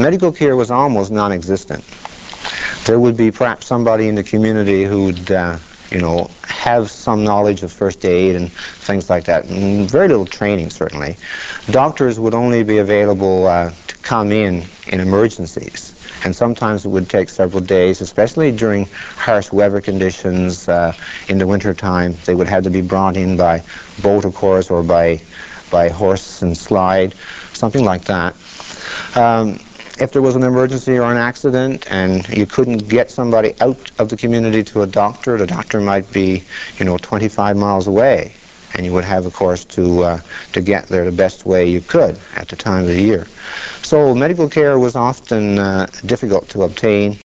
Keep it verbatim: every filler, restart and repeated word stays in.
medical care was almost non-existent. There would be perhaps somebody in the community who'd, uh, you know, have some knowledge of first aid and things like that, and very little training, certainly. Doctors would only be available uh, to come in in emergencies, and sometimes it would take several days, especially during harsh weather conditions uh, in the winter time. They would have to be brought in by boat, of course, or by, by horse and slide, something like that. Um, If there was an emergency or an accident and you couldn't get somebody out of the community to a doctor, the doctor might be, you know, twenty-five miles away, and you would have, of course, to, uh, to get there the best way you could at the time of the year. So medical care was often uh, difficult to obtain.